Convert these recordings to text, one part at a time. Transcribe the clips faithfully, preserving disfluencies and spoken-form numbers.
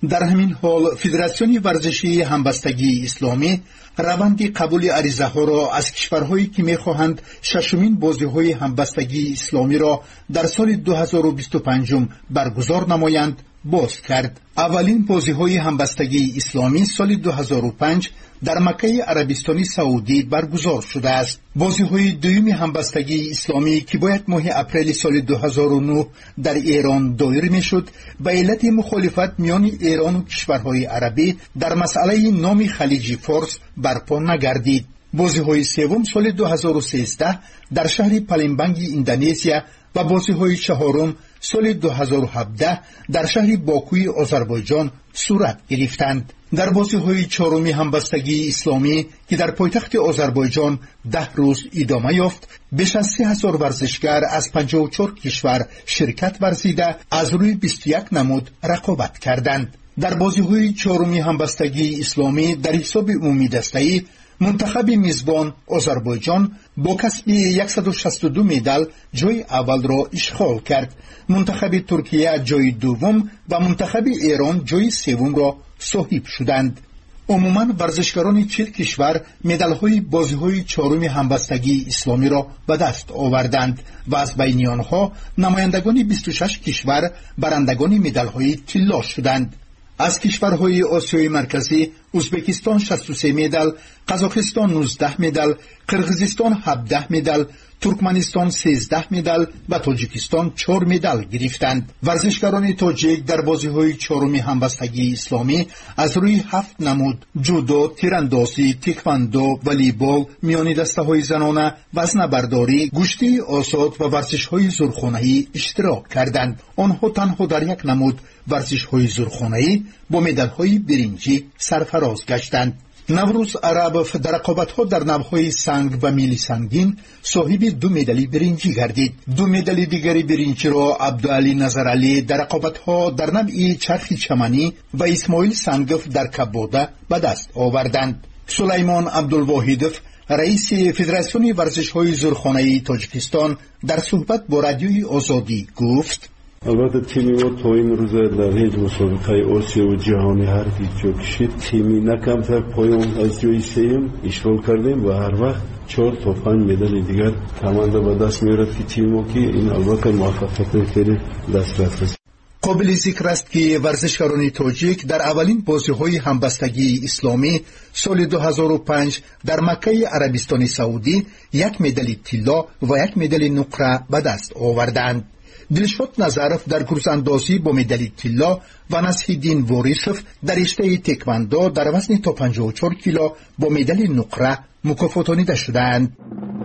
در همین حال فدراسیون ورزشی همبستگی اسلامی روند قبول عریضه ها را از کشورهایی که می خواهند ششمین بازی های همبستگی اسلامی را در سال دو هزار و بیست و پنج برگزار نمایند باز کرد. اولین بازی های همبستگی اسلامی سال دو هزار و پنج در مکه عربستان سعودی برگزار شده است. بازی های دوم همبستگی اسلامی که باید ماه اپریل سال دو هزار و نه در ایران دایر می شد به علت مخالفت میان ایران و کشورهای عربی در مسئله نام خلیج فارس برپا نگردید. بازی های سوم سال دو هزار و سیزده در شهر پالمبانگ اندونزیا و بازی های چهارم سال دو هزار و هفده در شهر باکوی آذربایجان صورت گرفتند. در بازی های چهارم همبستگی اسلامی که در پایتخت آذربایجان ده روز ادامه یافت، بیش از سه هزار ورزشگر از پنجاه و چهار کشور شرکت ورزیده از روی بیست و یک نمود رقابت کردند. در بازی های چهارم همبستگی اسلامی در حساب عمومی دسته‌ای منتخب میزبان آذربایجان با کسب صد و شصت و دو مدال جای اول را اشغال کرد. منتخب ترکیه جای دوم و منتخب ایران جای سوم را صاحب شدند. عموما ورزشکاران چهل کشور مدال‌های بازی‌های چهارم همبستگی اسلامی را به دست آوردند و از بین آنها نمایندگان بیست و شش کشور برندگان مدال‌های طلا شدند. از کشورهای آسیای مرکزی ازبکستان شصت و سه مدال، قزاقستان نوزده مدال، قرقیزستان هفده مدال، ترکمنستان سیزده مدال و تاجیکستان چهار مدال گرفتند. ورزشکاران تاجیک در بازی‌های چهارم همبستگی اسلامی از روی هفت نمود جودو، تیراندازی، تکواندو، والیبال، میانی دسته‌های زنانه، وزنه‌برداری، گشتی آزاد و ورزش‌های زورخانه‌ای اشتراک کردند. آنها تنها در یک نمود ورزش‌های زورخانه‌ای با مدال‌های برنجی سرفراز گشتند. نوروز عرب در رقابت‌ها در نوع‌های سنگ و میل سنگین صاحب دو مدال برنجی گردید. دو مدال دیگری برنجی را عبدعلی نظرعلی در رقابت‌ها در نوع چرخ چمنی و اسماعیل سنگف در کبوده به دست آوردند. سلیمان عبدالواحدов رئیس فدراسیون ورزش‌های زورخانه‌ای تاجیکستان در صحبت با رادیوی آزادی گفت: البته تیمی ما تا این روز در هیچ مسابقه آسیا و جهانی هر جا کشید تیمی نکمتر پایان از جای سوم اشغال کردیم و هر وقت چهار تا پنج مدال دیگر تماما به دست میارد که تیم ما که این البته موفقیت خیلی دست رفت. قابل ذکر است که ورزشکاران تاجیک در اولین بازی‌های همبستگی اسلامی سال دو هزار و پنج در مکه عربستان سعودی یک مدال طلا و یک مدال نقره به دست آوردند. دلشاد نظرف در گروزاندازی با مدال طلا و نصیح‌الدین واریسов در رشته تکواندو در وزن تا پنجاه و چهار کیلو با مدال نقره مکافاتانیده شدند.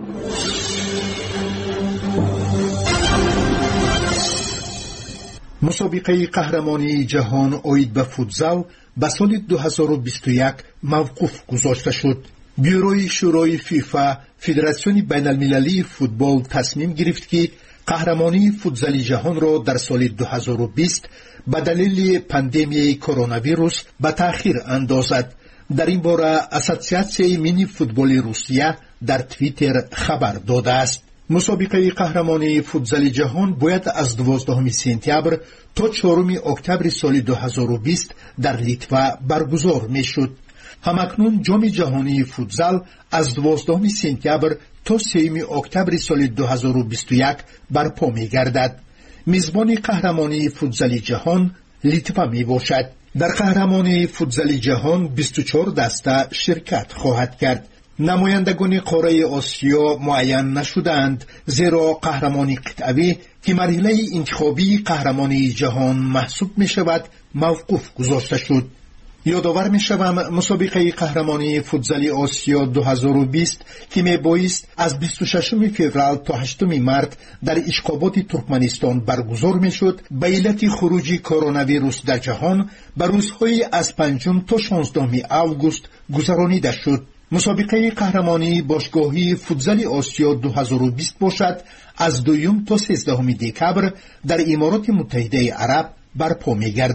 مسابقه قهرمانی جهان اوید به فوتزال به سال دو هزار و بیست و یک موقوف گذاشته شد. بیوروی شورای فیفا فدراسیون بین المللی فوتبال تصمیم گرفت که قهرمانی فوتزال جهان را در سال دو هزار و بیست به دلیل پاندمی کرونا ویروس به تأخیر اندازد. در این باره اسوسیاسیون مینی فوتبال روسیه در توییتر خبر داده است. مسابقه قهرمانی فوتزال جهان باید از دوازدهم سپتامبر تا چهارم اکتبر سال دو هزار و بیست در لیتوا برگزار می شد. همکنون جام جهانی فوتزال از دوازدهم سپتامبر تا سوم اکتبر سال دو هزار و بیست و یک برپا می گردد. میزبان قهرمانی فوتزال جهان لیتوا می باشد. در قهرمانی فوتزال جهان بیست و چهار دسته شرکت خواهد کرد. نمایندگان قاره آسیا معین نشدند، زیرا قهرمانی قطعی که مرحله انتخابی قهرمانی جهان محسوب می شود موقوف گذاشته شد. یادآور می شوم مسابقه قهرمانی فوتزال آسیا دو هزار و بیست که می بایست از بیست و ششم فوریه تا هشتم مارس در اشخابات ترکمنستان برگزار می شد، به علت خروج کرونا ویروس در جهان به روزهای از پنجم تا شانزدهم آگوست گذرانیده شد. مسابقه قهرمانی باشگاهی فوتزال آسیا دو هزار و بیست باشد از دوم تا سیزدهم دکبر در امارات متحده عرب برپا می گردد.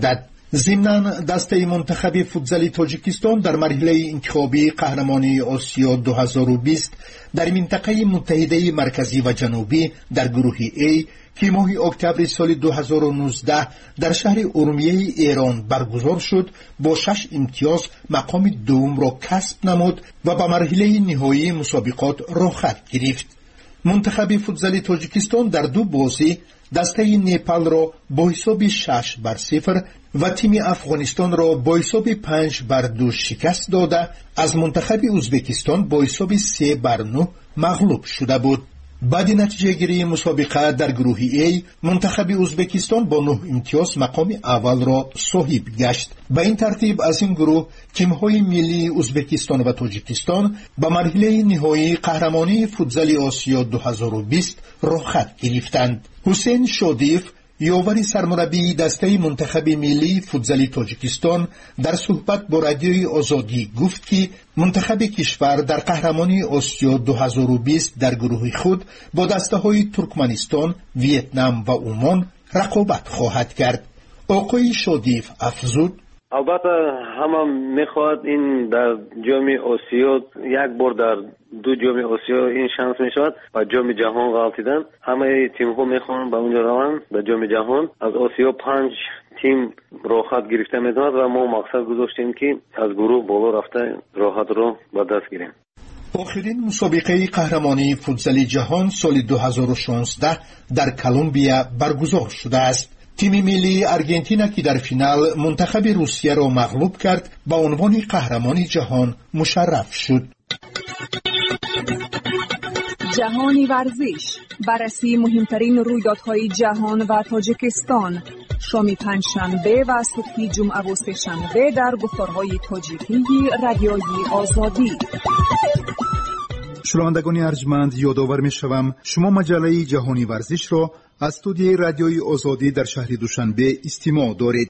ضمناً دسته منتخب فوتزال تاجیکستان در مرحله انتخابی قهرمانی آسیا دو هزار و بیست در منطقه متحده مرکزی و جنوبی در گروه A که ماه اکتبر سال دو هزار و نوزده در شهر ارومیه ایران برگزار شد، با شش امتیاز مقام دوم را کسب نمود و به مرحله نهایی مسابقات راه خط گرفت. منتخب فوتزال تاجیکستان در دو بازی دسته نیپال را با حساب شش بر صفر و تیم افغانستان را با حساب پنج بر دو شکست داده از منتخب ازبکستان با حساب سه بر نه مغلوب شده بود. بعد نتیجه گیری مسابقه در گروه A منتخب ازبکستان با نه امتیاز مقام اول را صاحب گشت. به این ترتیب از این گروه تیم‌های ملی ازبکستان و تاجیکستان به مرحله نهایی قهرمانی فوتزال آسیا دو هزار و بیست راه خط گرفتند. حسین شادیف یاور سرمربی دسته منتخب ملی فوتزال تاجیکستان در صحبت با رادیوی آزادی گفت که منتخب کشور در قهرمانی آسیا دو هزار و بیست در گروه خود با دسته های ترکمنستان، ویتنام و عمان رقابت خواهد کرد. آقای شادیف افزود: البته همه میخواد این در جام آسیا یک بار در دو جام آسیا این شانس میشود و جام جهان غلطیدن. همه تیم ها میخوان به اونجا روند به جام جهان. از آسیا پنج تیم راحت گرفته میدهد و ما مقصد گذاشتیم که از گروه بالا رفته راحت رو به دست گیریم. آخرین مسابقه قهرمانی فوتزال جهان سال دو هزار و شانزده در کلمبیا برگزار شده است. تیم ملی ارژانتین که در فینال منتخب روسیه را مغلوب کرد به عنوان قهرمان جهان مشرف شد. جهانی ورزش، بررسی مهمترین رویدادهای جهان و تاجیکستان، شام پنجشنبه و صبح جمعه و سه‌شنبه در گفتارهای تاجیکی رادیوی آزادی. شنوندگان ارجمند، یادآور می‌شوم شما مجله جهانی ورزش را از استودیوی رادیوی آزادی در شهر دوشنبه استماع دارید.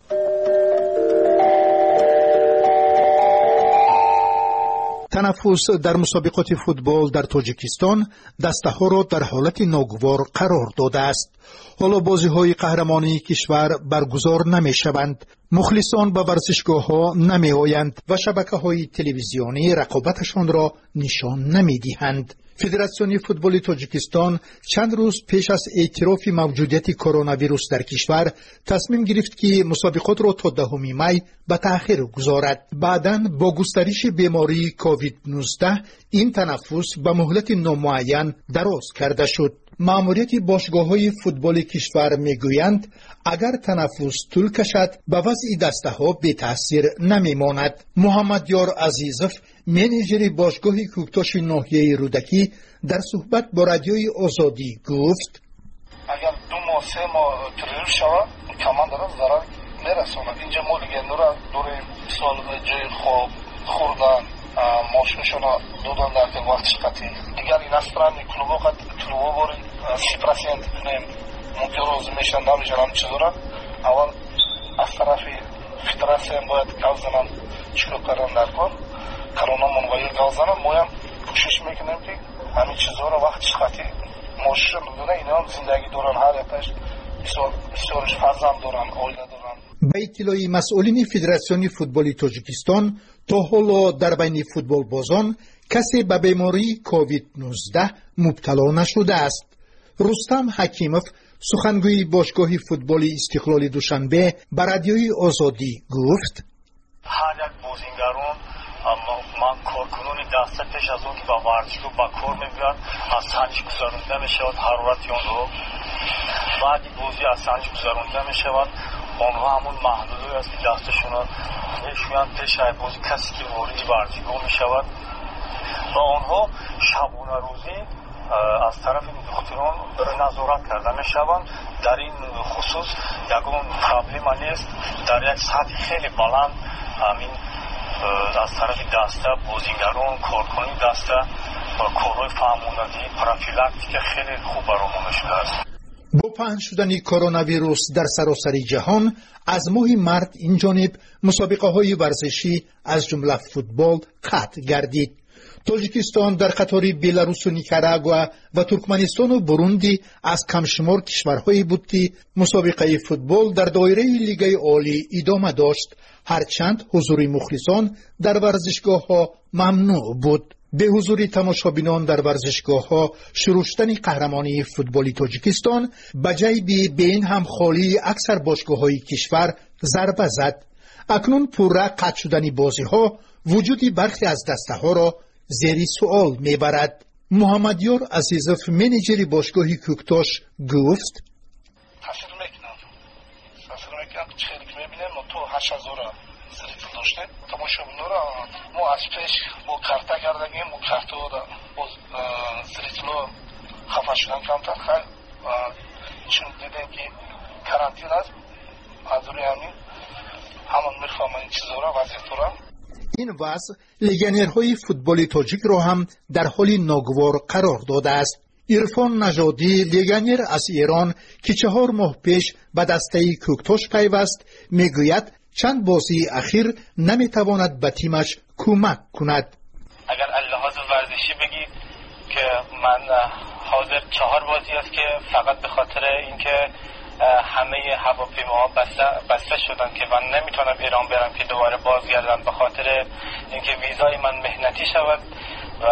تنفس در مسابقات فوتبال در تاجیکستان دسته ها را در حالت ناگوار قرار داده است. حالا بازی های قهرمانی کشور برگزار نمی شوند. مخلصان به ورزشگاه ها نمی آیند و شبکه های تلویزیونی رقابتشان را نشان نمی دهند. فدراسیون فوتبال تاجیکستان چند روز پیش از اعتراف موجودیت کرونا ویروس در کشور تصمیم گرفت که مسابقات را تا دهم می به تأخیر گذارد. بعداً با گسترش بیماری کووید نوزده این تنفس به مهلت نامعین دراز کرده شد. مأموریت باشگاه‌های فوتبال کشور میگویند اگر تنفس طول کشد به وضع دسته ها بی تاثیر نمی ماند. محمد یار عزیزов منیجر باشگاه کوکتاش ناحیه رودکی در صحبت با رادیوی آزادی گفت: اگر دو ماه سه ماه تغییر شود کمان داره ضرر میرساند. اینجا ما دیگه نورا دور سال جای خواب خوردن ماشینشون دادن در وقتش قطعی دیگر این استرانی کلوبا قد کلوبا باری سی پرسنت کنیم ممکن روز میشن نمیشن هم چه دارن. اول از طرفی فدراسیون باید گاز زنن چکو کردن در کار کرونا منوایی گاز زنن. ما هم کوشش میکنیم که همین چیزها رو وقتش قطعی ماشین دونه اینا هم زندگی دارن، هر یکش بسیارش فرزند دارن، آیله دارن. به اطلاع مسئولین فدراسیون فوتبال تاجیکستان تا حالا در بین فوتبال بازان کسی به بیماری کووید نوزده مبتلا نشده است. رستم حکیمов سخنگوی باشگاه فوتبال استقلال دوشنبه به رادیوی آزادی گفت: هر یک بازیگران من کارکنان دسته پیش از اون که با ورزشگاه با کار میبرد از سنج گذرانده میشود، حرارت آنها بعدی بازی از سنج گذرانده میشود. آنها همون محدودی است که دستشون میشویند پیش از بازی کسی که وارد ورزشگاه میشود و آنها شبانه روزی از طرف دکتران نظارت کرده میشوند. در این خصوص یگان پرابلم نیست، در یک سطح خیلی بلند همین از طرف دسته بازیگران کارکنان دسته کارهای فهماندهی پروفیلاکتیک خیلی خوب برآورده شده است. با پهن شدن کرونا ویروس در سراسر جهان از ماه مارس این جانب مسابقه های ورزشی از جمله فوتبال قطع گردید. تاجیکستان در قطار بلاروس و نیکاراگوآ و ترکمنستان و بروندی از کمشمار کشورهایی بود که مسابقه فوتبال در دایره لیگ عالی ادامه داشت، هرچند حضور مخلصان در ورزشگاه ها ممنوع بود. به حضور تماشابینان در ورزشگاه ها شروع شدن قهرمانی فوتبالی تاجیکستان به جای به این هم خالی اکثر باشگاه های کشور ضربه زد. اکنون پرره قطع شدن بازی ها وجودی برخی از دسته ها را زیر سوال میبرد. محمدیار عزیزов منیجر باشگاه کوکتاش گفت: تاثیر میکنم تاثیر میکنم که خیلی که میبینیم تو هشت هزار زریتل داشته تماشابینا را ما از پیش با کارتا کردگیم با کارتا با زریتل خفه شدن کمتر خیلی چون دیدیم که کرانتین است از روی همین همون میفهمن این چیزا را وضعیت را. این وضع لگنرهای فوتبال تاجیک را هم در حال ناگوار قرار داده است. عرفان نژادی لگنر از ایران که چهار ماه پیش به دسته کوکتاش پیوست میگوید چند بازی اخیر نمیتواند به تیمش کمک کند. اگر اللحاظ ورزشی بگید که من حاضر چهار بازی است که فقط به خاطر اینکه همه هواپیماها بسته بسته شدن که من نمیتونم ایران برم که دوباره بازگردم به خاطر اینکه ویزای من مهنتی شود و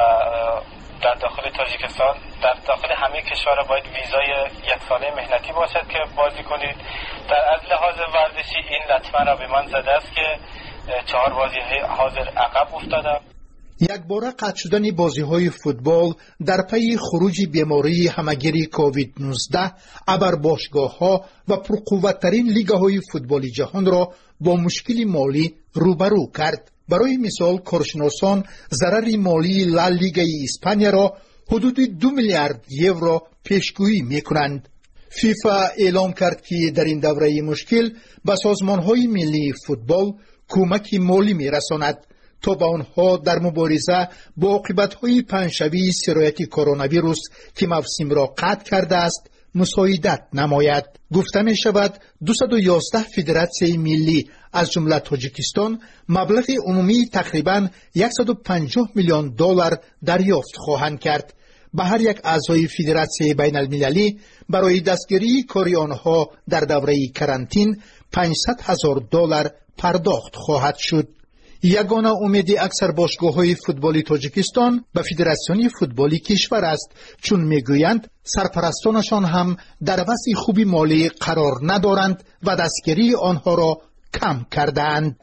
در داخل تاجیکستان در داخل همه کشورها باید ویزای یک ساله مهنتی باشد که بازی کنید. در از لحاظ ورزشی این لطمه را به من زده است که چهار بازی حاضر عقب افتادم. یک باره قطع شدن بازی های فوتبال در پی خروج بیماری همگیری کووید نوزده ابر باشگاه ها و پرقوتترین لیگ های فوتبالی جهان را با مشکل مالی روبرو کرد. برای مثال کارشناسان ضرر مالی لا لیگ اسپانیا را حدود دو میلیارد یورو پیشگویی می کنند. فیفا اعلام کرد که در این دوره مشکل به سازمان های ملی فوتبال کمک مالی می رساند تا به آنها در مبارزه با عاقبت‌های پنجشنبه سرایت کرونا ویروس که موسم را قطع کرده است مساعدت نماید. گفته می شود دویست و یازده فدراسیون ملی از جمله تاجیکستان مبلغ عمومی تقریباً صد و پنجاه میلیون دلار دریافت خواهند کرد. به هر یک اعضای فدراسیون بین المللی برای دستگیری کاری آنها در دوره کرانتین پانصد هزار دلار پرداخت خواهد شد. یگانه امید اکثر باشگاه‌های فوتبالی تاجیکستان به فدراسیون فوتبالی کشور است، چون میگویند سرپرستانشان هم در وضع خوبی مالی قرار ندارند و دستگیری آنها را کم کردند.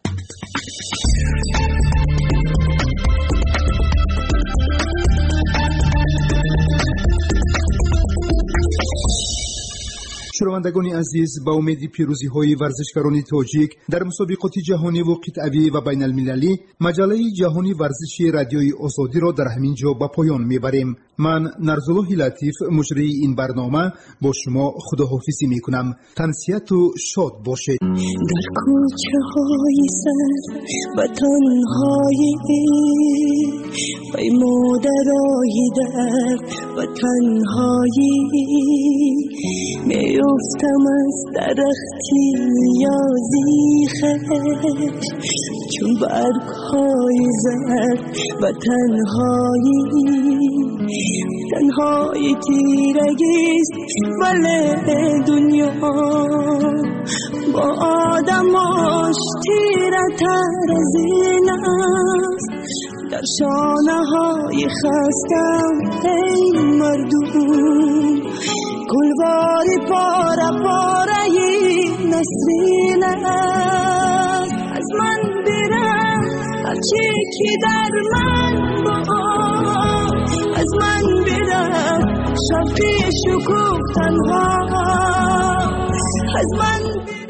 شنوندگان عزیز، با امید پیروزی های ورزشکاران تاجیک در مسابقات جهانی و قطعی و بین المللی، مجله جهانی ورزشی رادیوی آزادی را در همین جا به پایان میبریم. من نرزالله لطیف مجری این برنامه با شما خداحافظی میکنم. تنسیت و شاد باشید. در کوچه های سر و تنهایی بی مادرای درد و تنهایی میفتم از درختی یازی خش چون برگ های زرد و تنهایی تنهایی تیرگیست ولی دنیا با آدماش تیره تر از این است. در شانه های خستم ای مردم گلواری پاره پاره ی نسرین است. از من برم هرچی که در من با از من برم شفی شکوه تنها از من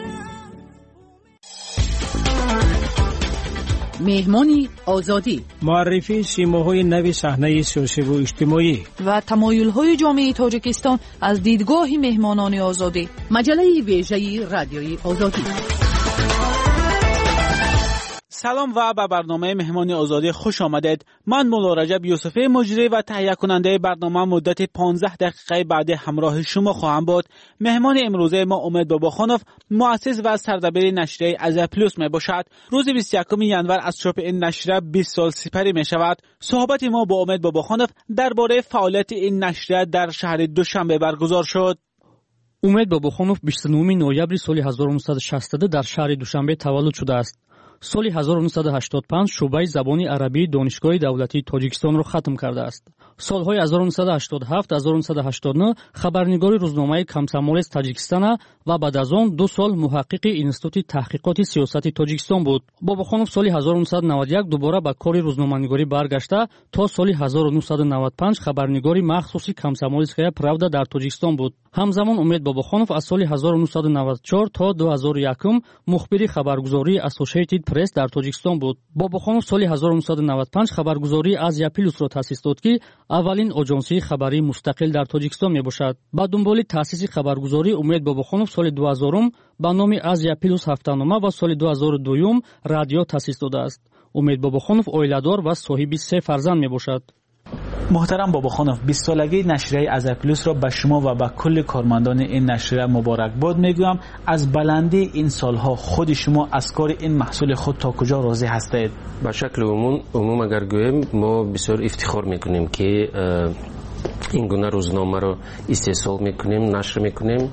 مهمانی آزادی، معرفی سیماهای نو صحنه سیاسی و اجتماعی و تمایل‌های جامعه تاجیکستان از دیدگاه مهمانان آزادی. مجله ویژه رادیوی آزادی. سلام و به برنامه مهمان آزادی خوش آمدید. من مولا رجب یوسفی مجری و تهیه کننده برنامه مدت پانزده دقیقه بعد همراه شما خواهم بود. مهمان امروزه ما امید باباخانوف، مؤسس و سردبیر نشریه آزیا پلوس می باشد. روز بیست و یکم ژانویه از چاپ این نشریه بیست سال سپری می شود. صحبت ما با امید باباخانوف درباره فعالیت این نشریه در شهر دوشنبه برگزار شد. امید باباخانوف بیست و نهم نوامبر سال هزار و نهصد و شصت در شهر دوشنبه تولد شده است. سال هزار و نهصد و هشتاد و پنج شعبه زبان عربی دانشگاه دولتی تاجیکستان را ختم کرده است. سالهای هزار و نهصد و هشتاد و هفت هزار و نهصد و هشتاد و نه خبرنگار روزنامه کمسمول تاجیکستان و بعد از آن دو سال محقق اینستیتوت تحقیقات سیاسی تاجیکستان بود. باباخانوف سال هزار و نهصد و نود و یک دوباره به کار روزنامه‌نگاری برگشته تا سال هزار و نهصد و نود و پنج خبرنگار مخصوصی کمسمولسکایا правда در تاجیکستان بود. همزمان امید باباخانوف از سال هزار و نهصد و نود و چهار تا دو هزار و یک مخبر خبرگزاری اسوسییتد پرس در تاجیکستان بود. باباخانوف سال هزار و نهصد و نود و پنج خبرگزاری آزیا پلوس را تأسیس داد که اولین آژانسی خبری مستقل در تاجیکستان می باشد. با دنبال تأسیس خبرگزاری امید باباخانوف سال دو هزار با نام آزیا پلوس هفته‌نامه و سال دو هزار و دو رادیو تأسیس داده است. امید باباخانوف عائله‌دار و صاحب سه فرزند می باشد. محترم باباخانوف، بیست سالگی نشریه آزیا پلوس را به شما و به کل کارمندان این نشریه مبارک باد میگویم. از بلندی این سالها خود شما از کار این محصول خود تا کجا راضی هستید؟ به شکل عموم عموم اگر گویم ما بسیار افتخار میکنیم که این گونه روزنامه را استحصال میکنیم، نشر میکنیم.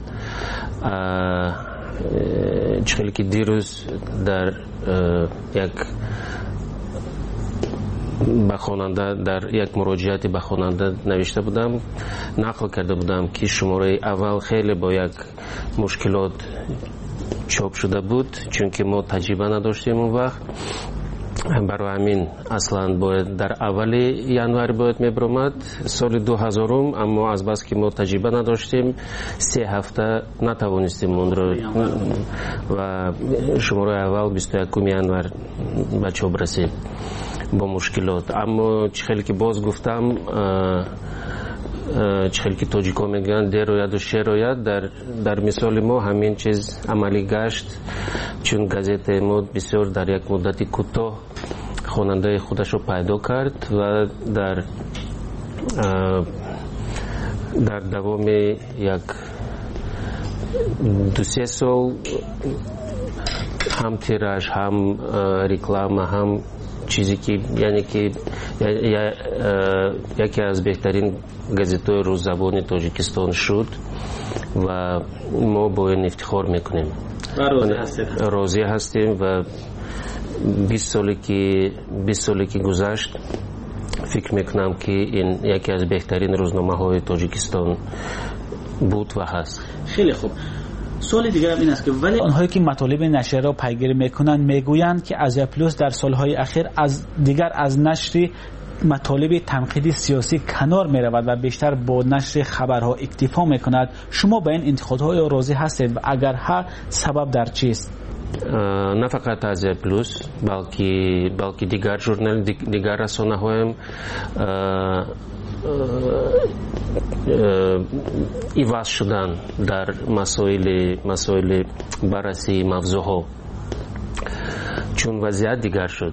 چخیلی که دیروز در یک به خواننده در یک مراجعت به خواننده نوشته بودم، نقل کرده بودم که شماره اول خیلی با یک مشکلات چاپ شده بود چون که ما تجربه نداشتیم اون وقت. برای همین اصلا باید در اول ژانویه باید میبرامد سال دو هزار، اما از بس که ما تجربه نداشتیم سه هفته نتوانستیم اون رو و شماره اول بیست و یکم ژانویه به چاپ رسید با مشکلات. اما چخیلی که باز گفتم چخیلی که تاجیکا میگن در روید و شیر روید، در, در مثال ما همین چیز عملی گشت چون گازت ما بسیار در یک مدت کوتاه خواننده خودش رو پیدا کرد و در در دوام یک دو سه سال هم تیراژ هم رکلام هم چیزی که یعنی که یکی از بهترین گازت‌های روززبان تاجیکستان شد و ما با این افتخار میکنیم. راضی هستیم. راضی هستیم و بیست سالی که بیست سالی که گذشت فکر میکنم که این یکی از بهترین روزنامه‌های تاجیکستان بود و هست. خیلی خوب. سوال دیگر هم این است که ولی آنهایی که مطالب نشریه را پیگیری میکنند میگویند که آزیا پلوس در سالهای اخیر از دیگر از نشر مطالب تنقیدی سیاسی کنار میرود و بیشتر با نشر خبرها اکتفا میکند. شما به این انتقادهای راضی هستید و اگر ها سبب در چیست؟ نه فقط آزیا پلوس بلکه بلکه دیگر ژورنال دیگر رسانه‌ها هم ایواز شدن در مسائل مسائل بررسی موضوعها چون وضعیت دیگر شد،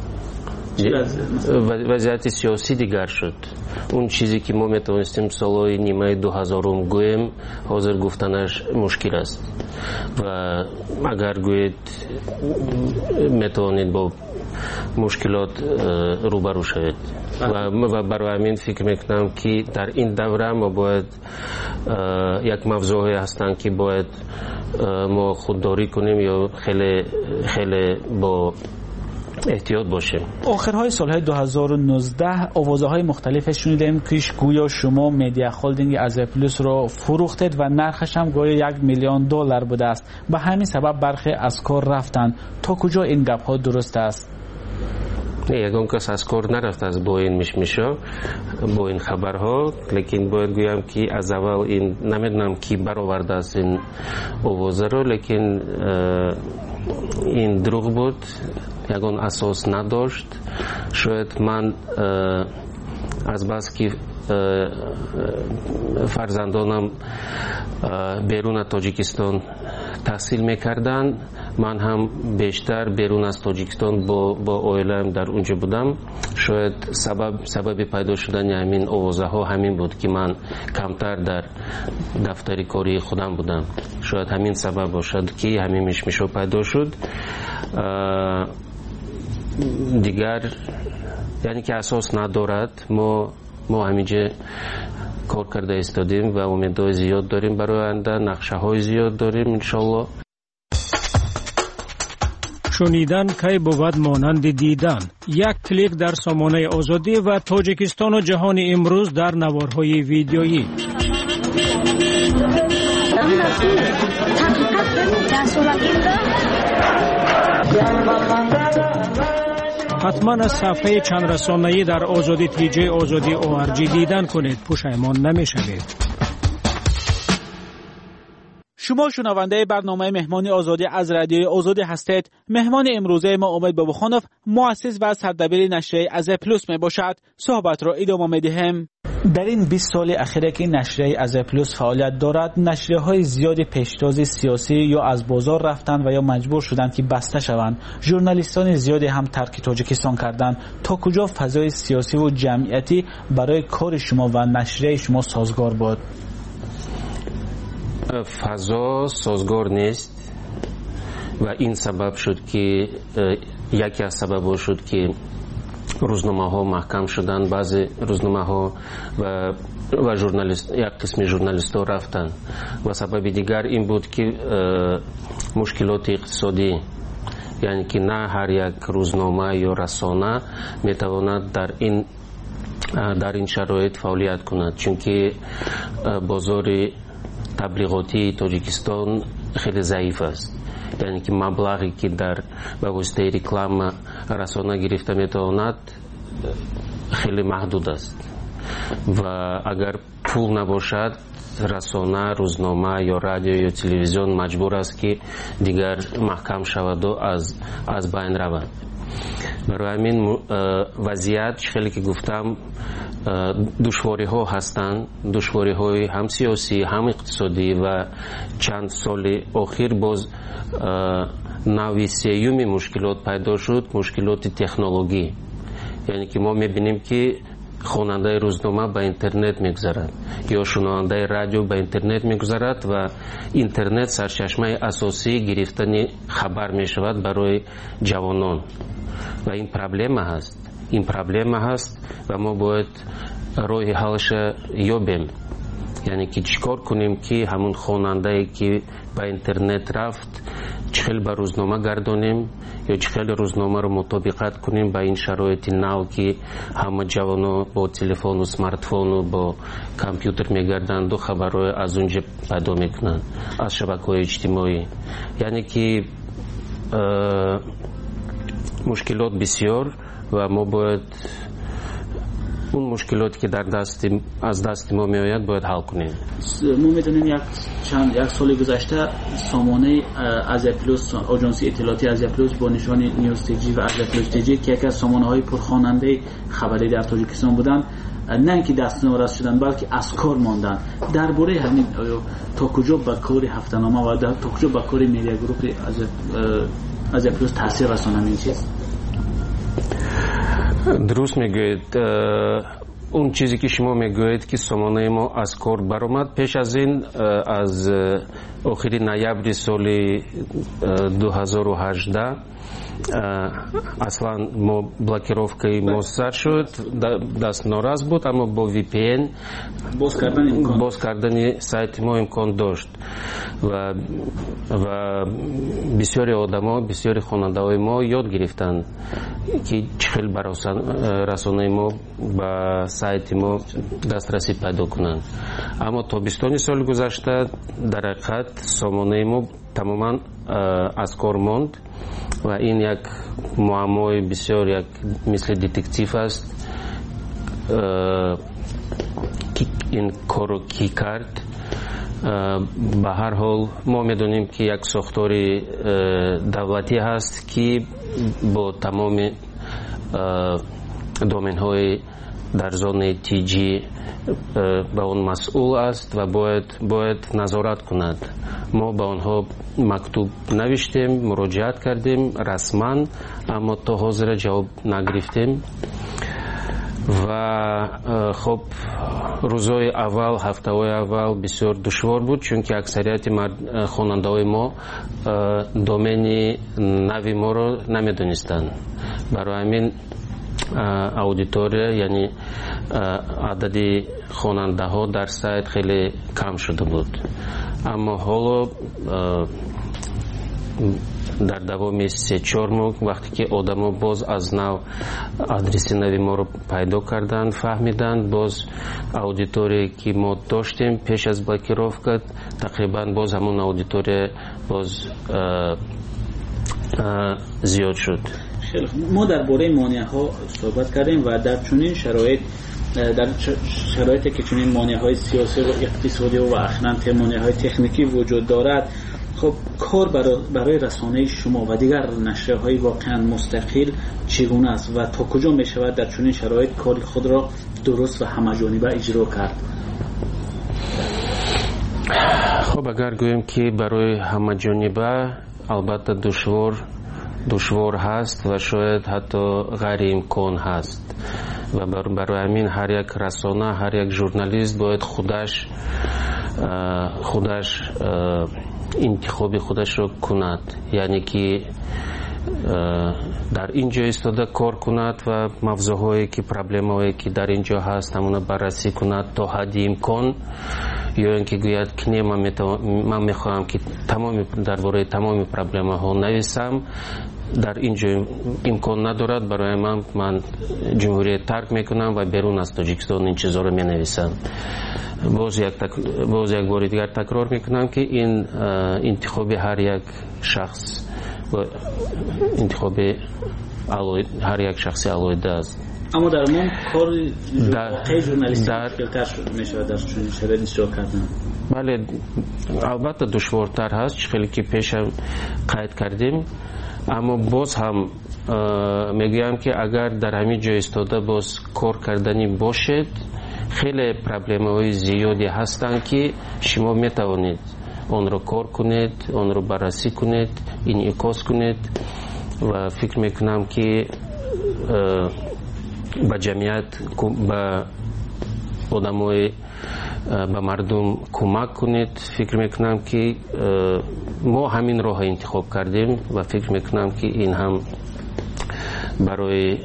وضعیت سیاسی دیگر شد. اون چیزی که ما میتونستیم سالهای نیمه دو هزارم گویم حاضر گفتنش مشکل است و اگر گوید میتونید با مشکلات روبرو شوید و برای همین فکر میکنم که در این دوره ما باید یک موضوعی هستن که باید ما خودداری کنیم یا خیلی خیلی با احتیاط باشیم. آخرهای سالهای دو هزار و نوزده آوازهای مختلف شنیدیم که گویا شما مدیا هولدینگ آزیا پلوس را فروختید و نرخش هم گویا یک میلیون دلار بوده است. به همین سبب برخی از کار رفتند. تا کجا این گپ ها درست است؟ نه، یگان کس از کار نرفت از با این مشمشا با این خبرها، لیکن باید گویم که از اول این نمیدونم کی برآورده است این آوازه رو، لیکن این دروغ بود، یگان اساس نداشت. شاید من از بس که فرزندانم بیرون تاجیکستان تحصیل میکردن من هم بیشتر بیرون از تاجیکستان با با اویلایم در اونجا بودم. شاید سبب سبب پیدا شدن همین آوازه ها همین بود که من کمتر در دفتر کاری خودم بودم. شاید همین سبب باشد که همین مشمشو پیدا شد. دیگر یعنی که اساس ندارد. ما ما همینجا کار کرده استادیم و امیدهای زیاد داریم برای آینده، نقشه های زیاد داریم انشالله. شنیدن کی بود مانند دیدن. یک کلیک در سامانه آزادی و تاجیکستان و جهان امروز در نوارهای ویدیویی. حتما از صفحه چند رسانه‌ای در آزادی تی جی آزادی او آر جی دیدن کنید، پشیمان نمی‌شوید. شما شنونده برنامه مهمانی آزادی از رادیوی آزادی هستید. مهمان امروزه ما امید باباخانوف، مؤسس و سردبیر نشریه از پلوس می باشد. صحبت را ادامه می‌دهیم. در این بیست سال اخیره که نشریه از پلوس فعالیت دارد، نشریه های زیادی پیشتاز سیاسی یا از بازار رفتند و یا مجبور شدند که بسته شوند. ژورنالیستان زیادی هم ترک تاجیکستان کردند. تا کجا فضای سیاسی و جمعیتی برای کار شما و نشریه شما سازگار بود؟ فضا سازگار نیست و این سبب شد که یکی از سبب شد که روزنامه ها محکم شدن. بعضی روزنامه ها و و ژورنالیست یک قسم ژورنالیست ها رفتن و سبب دیگر این بود که مشکلات اقتصادی، یعنی که نه هر یک روزنامه یا رسانه میتواند در این در این شرایط فعالیت کند، چون که بازار تبلیغاتی تاجیکستان خیلی ضعیف است. یعنی که مبلغی که در به واسطه رکلام رسانه گرفته میتواند خیلی محدود است و اگر پول نباشد رسانه، روزنامه یا رادیو یا تلویزیون مجبور است که دیگر محکم شود و از از بین رود. برای همین وضعیت خیلی که گفتم دشواری ها هستند، دشواری های هم سیاسی هم اقتصادی و چند سال اخیر باز نوع سیومی مشکلات پیدا شد، مشکلات تکنولوژی. یعنی که ما میبینیم که خواننده روزنامه به اینترنت میگذرد یا شنونده رادیو به اینترنت میگذرد و اینترنت سرچشمه اساسی گرفتن خبر میشود برای جوانان و این پرابلم هست. این پرابلم هست و ما باید راه حلش یابیم. یعنی که چیکار کنیم که همون خواننده که به اینترنت رفت چخیل به روزنامه گردانیم یا چخیل روزنامه رو مطابقت کنیم به این شرایط نو که همه جوانا با تلفن و سمارتفون و با کامپیوتر میگردند و خبرهای از اونجا پیدا میکنند از شبکه‌های اجتماعی. یعنی که مشکلات بسیار و ما باید اون مشکلاتی که در دست از دست ما میآید باید حل کنیم. ما میتونیم یک چند یک سال گذشته سامانه از پلوس، آژانس اطلاعاتی از پلوس با نشان نیوز تیجی و از پلوس تیجی که یکی از سامانه های پرخواننده خبری در تاجیکستان بودند، نه اینکه دست نوراست شدن بلکه از کار ماندن. درباره همین تا کجا به کار هفته‌نامه و تا کجا به کار میدیا گروپ از از پلوس تاثیر رسانه این چیز؟ درست میگوید. اون چیزی که شما میگوید که سامانه ما از کار برآمد، پیش از این از آخر نوامبر سال دو هزار و هجده اصلا ما بلاکировкой ما سر شد، دست ناراض بود، اما با وی پی ان باز کردن امکان باز کردن سایت ما امکان داشت و و بسیاری آدما، بسیاری خواننده‌های ما یاد گرفتند که چخیل برای رسانه ما به سایت ما دسترسی پیدا کنند. اما تابستان سال گذشته در حقیقت سامانه ما تماما از کار ماند و این یک معمای بسیار یک مثل دتکتیو است. این کارو کی کرد؟ به هر حال ما میدونیم که یک ساختار دولتی هست که با تمام دومین های در زون تیجی به اون مسئول است و باید باید نظارت کند. ما به آنها مکتوب نوشتیم، مراجعت کردیم رسما، اما تا حاضر جواب نگرفتیم. و خب روزهای اول، هفته‌های اول بسیار دشوار بود، چون که اکثریت خواننده‌های ما دومین نوی ما رو نمیدونستند. برای همین اودیتوری، یعنی عدد خواننده ها در سایت خیلی کم شده بود. اما حالا در دوام سه چهار ماه وقتی که آدما باز از نو آدرس نوی ما رو پیدا کردن، فهمیدن، باز اودیتوری که ما داشتیم پیش از بلاکировка تقریبا باز همون اودیتوری باز زیاد شد. خیلی ما درباره مانع ها صحبت کردیم و در چنین شرایط در شرایطی که چنین مانع های سیاسی و اقتصادی و اخلاً مانع های تکنیکی وجود دارد، خب کار برای رسانه شما و دیگر نشریه‌های واقعا مستقل چگونه است و تا کجا می شود در چنین شرایط کار خود را درست و همه‌جانبه اجرا کرد؟ خب اگر گوییم که برای همه‌جانبه البته دشوار دشوار هست و شاید حتی غیر امکان هست و برای همین هر یک رسانه، هر یک ژورنالیست باید خودش خودش انتخاب خودش رو کند، یعنی که در اینجا ایستاده کار کند و موضوعهایی که پرابلم‌هایی که در اینجا هست همون بررسی کند تا حد امکان، یا اینکه گوید که نه من میخواهم که تمام درباره تمام پرابلم‌ها نویسم، در اینجا امکان ندارد، برای من من جمهوری ترک میکنم و بیرون از تاجیکستان این چیزا رو مینویسم. باز یک تک... باز یک بار دیگر تکرار میکنم که این انتخاب هر یک شخص و انتخاب علوی... هر یک شخصی علایده است. اما در من کار واقعی ژورنالیستی مشکل‌تر میشه در چنین شرایطی اجرا کردن. بله البته دشوارتر هست، خیلی که پیش هم قید کردیم، اما باز هم میگویم که اگر در همین جای ایستاده باز کار کردنی باشد، خیلی پرابلم‌های زیادی هستند که شما میتوانید آن را کار کنید، آن را بررسی کنید، انعکاس کنید و فکر میکنم که به جمعیت، به آدمای، به مردم کمک کنید. فکر میکنم که ما همین راه انتخاب کردیم و فکر میکنم که این هم برای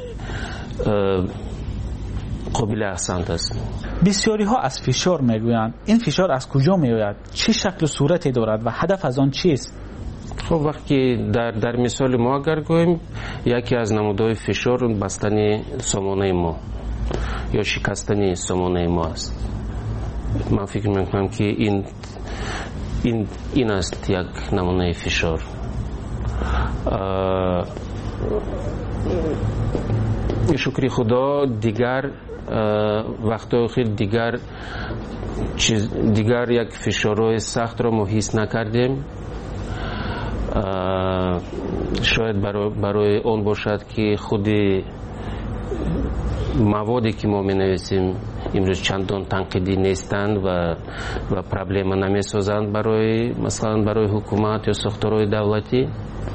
قابل احسنت است. بسیاری ها از فشار میگویند. این فشار از کجا میآید؟ چه شکل و صورتی دارد و هدف از آن چیست؟ خب وقتی در در مثال ما اگر گوییم، یکی از نمودهای فشار بستن سامانه ما یا شکستن سامانه ما است. من فکر میکنم که این این این است یک نمونه فشار. شکر خدا دیگر وقتا خیلی دیگر چیز دیگر یک فشارهای سخت را ما حس نکردیم. شاید برای, برای اون باشد که خود موادی که ما می نویسیم امروز چندان تنقیدی نیستند و و پرابلم نمی سازند برای مثلا برای حکومت یا ساختارهای دولتی.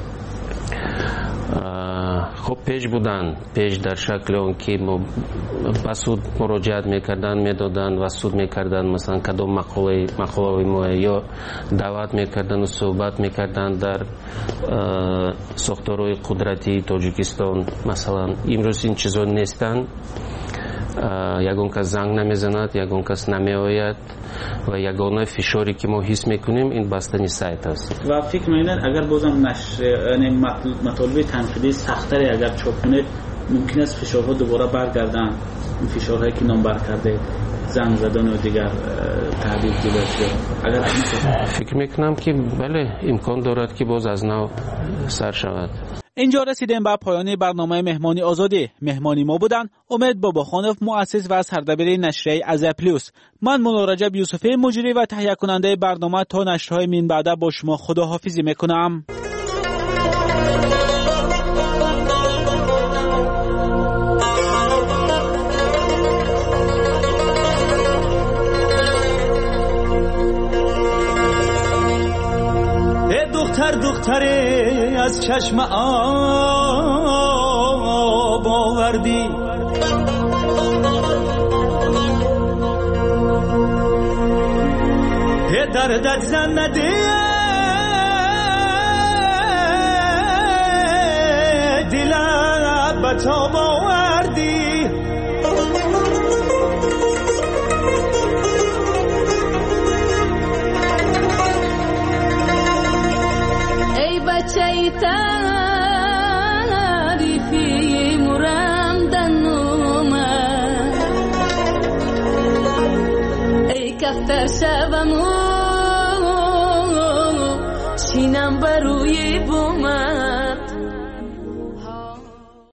خب پیش بودن، پیش در شکل اون که ما به سود مراجعت میکردن، میدادن و سود میکردن، مثلا کدام مقاله مقاله ما یا دعوت میکردن و صحبت میکردن در ساختارهای قدرتی تاجیکستان. مثلا امروز این چیزا نیستن. یگان کس زنگ نمیزند، یگان کس نمیآید و یگانه فشاری که ما حس میکنیم این بستنی سایت است. و فکر میکنید اگر بازم نشر یعنی مطالب تنقیدی سخت‌تری اگر چاپ کنید، ممکن است فشارها دوباره برگردن، این فشارهایی که نام بر کرده، زنگ زدن و دیگر تهدید دیگر. اگر فکر میکنم که بله امکان دارد که باز از نو سر شود. اینجا رسیدیم به پایان برنامه مهمانی آزادی. مهمانی ما بودن امید باباخانوف، مؤسس و سردبیر نشریه آزیا پلوس. من مولا رجب یوسفی، مجری و تهیه کننده برنامه. تا نشرهای من بعد با شما خداحافظی میکنم. قطره از چشم آب آوردی. دردت زن نده دلم بتاب آوردی. ای بچه ای تعریفی مرم دنومه، ای کفتر شبمو شینم بروی بوم.